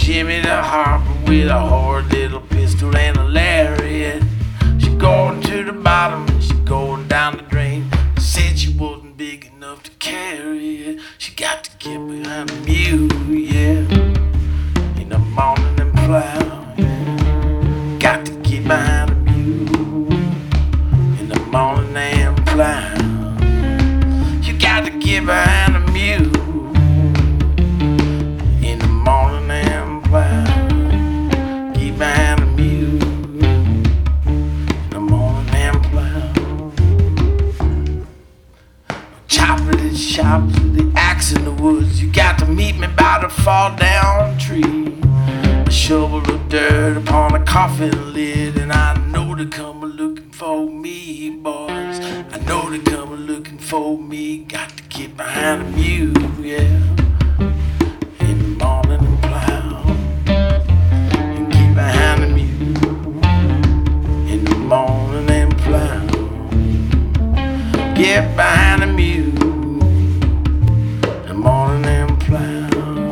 Jimmy the Harper with a hard little pistol and a lariat. She going to the bottom and she going down the drain. Said she wasn't big enough to carry it. She got to get behind the mule, yeah. In the morning and plow, yeah. Got to get behind the mule. In the morning and plow. You got to get behind the mule. In the morning and plow. Get behind the mule. In the morning and plow. Chopping the chops with the axe in the woods. You got to meet me by the fall down tree. A shovel of dirt upon a coffin lid. And I know they come looking for me, boys. I know they come looking for me. Got to get behind the mule, yeah. In the morning and plow. And get behind the mule. In the morning and plow. Get behind the mule. In the morning and plow.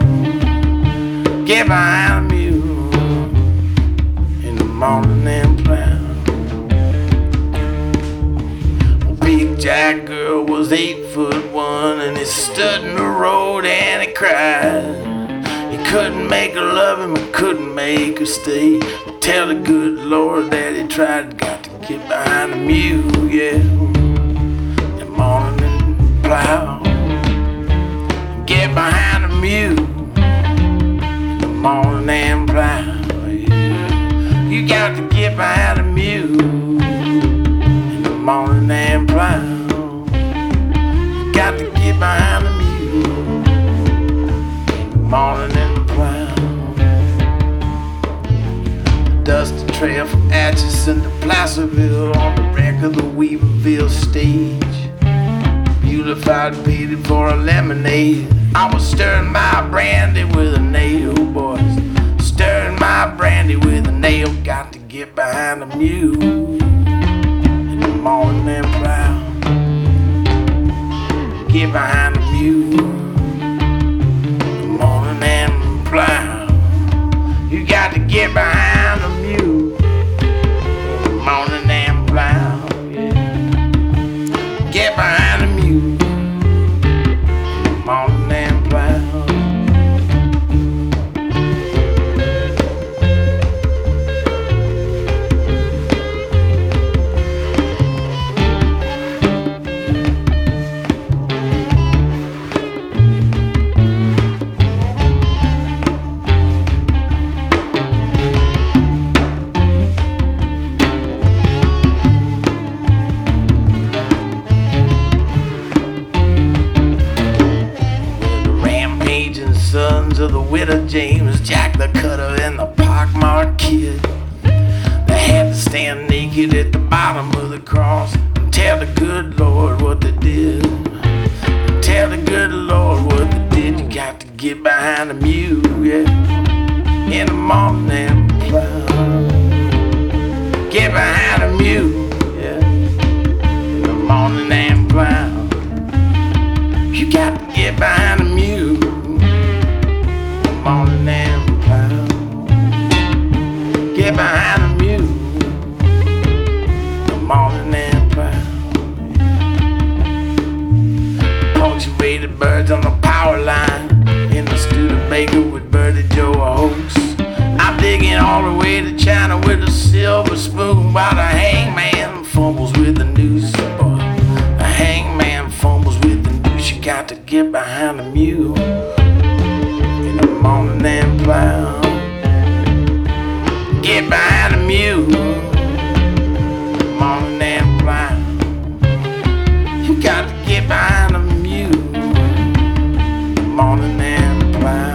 Get behind the mule. In the morning and plow. Big Jack girl was 8'1", and he stood in the road and he cried. He couldn't make her love him, he couldn't make her stay. Tell the good Lord that he tried. Got to get behind the mule, yeah. In the morning and plow. Get behind the mule. In the morning and plow, yeah. You got to get behind the mule. Morning and plow. Got to get behind the mule. Morning and plow. Dusty trail from Atchison to Placerville on the wreck of the Weaverville stage. Beautified and painted for a lemonade. I was stirring my brandy with a nail, boys. Stirring my brandy with a nail. Got to get behind the mule. Morning and plow. Get behind the mule. The morning and plow. You got to get behind the mule. The morning and plow, yeah. Get behind the mule. The morning and plow. Sons of the widow James, Jack the Cutter, and the pockmarked kid. They had to stand naked at the bottom of the cross and tell the good Lord what they did. Tell the good Lord what they did. You got to get behind the mule, yeah. In the morning and plow. Get behind the mule, yeah. In the morning and plow. You got to get behind the mule. Morning and plow. Get behind the mule. The morning and plow. Punctuated birds on the power line. In the Studebaker with Birdie Joe hoax. I'm digging all the way to China with a silver spoon while the hangman fumbles with the noose. Boy, the hangman fumbles with the noose. You got to get behind the mule. Morning and plow. Get behind the mule. Morning and plow. You got to get behind the mule. Morning and plow.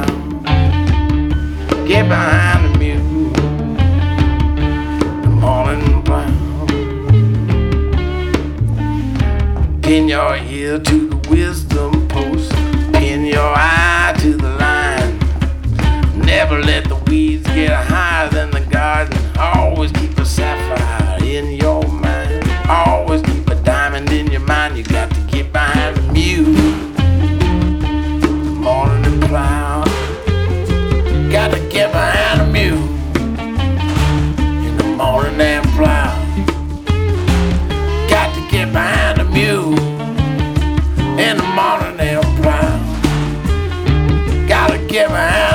Get behind the mule. Morning and plow. Pin your ear to the wisdom post. Pin your eye to the line. Never let the weeds get higher than the garden. Always keep a sapphire in your mind. Always keep a diamond in your mind. You got to get behind the mule. The morning and plow. Got to get at my